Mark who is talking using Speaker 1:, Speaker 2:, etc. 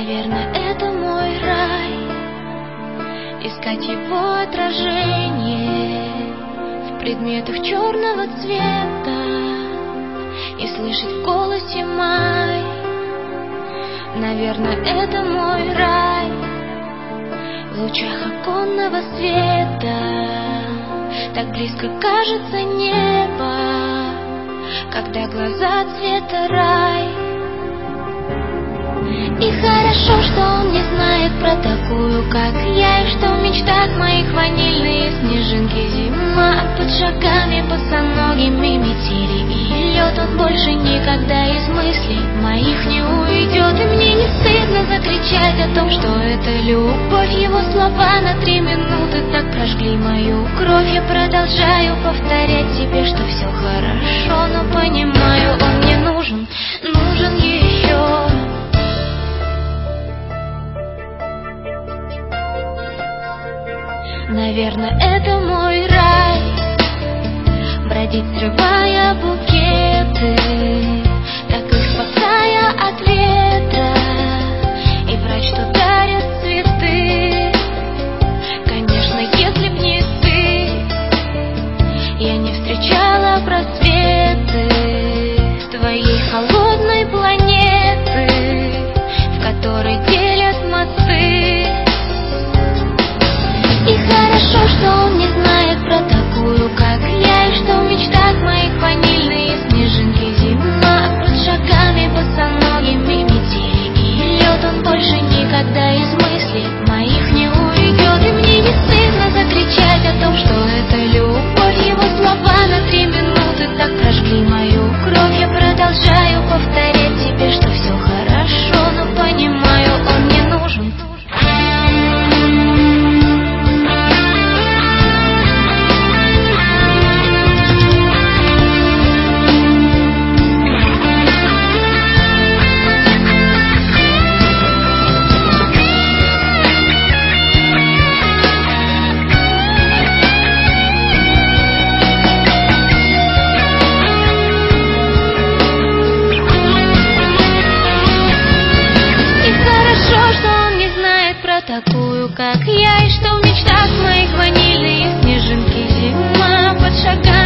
Speaker 1: Наверное, это мой рай, искать его отражение в предметах черного цвета и слышать в голосе май. Наверное, это мой рай, в лучах оконного света так близко кажется небо, когда глаза цвета рай. И хорошо, что он не знает про такую, как я, и что в мечтах моих ванильные снежинки зима. Под шагами босоногими метели и лед, он больше никогда из мыслей моих не уйдет. И мне не стыдно закричать о том, что это любовь. Его слова на 3 минуты так прожгли мою кровь. Я продолжаю повторять себе, что все хорошо, но понимаю, он мне нужен еще. Наверное, это мой рай, бродить, срывая букеты, так их спасая от ветра, и врать, что дарят цветы. Конечно, если б не ты, я не встречала просветы твоей холодной планеты, в которой делят мосты. И хорошо, что он не знает про такую, как я, и что в мечтах моих ванильные снежинки зима. Под шагами босоногими метели и лед, он больше никогда из мыслей моих не уйдет. И мне не стыдно закричать о том, что это любовь. Его слова на 3 минуты так прожгли мою кровь. Я продолжаю повторять себе, что все хорошо, но понимаю, он мне нужен. Такую, как я, и что в мечтах моих ванильные снежинки зима. Под шагами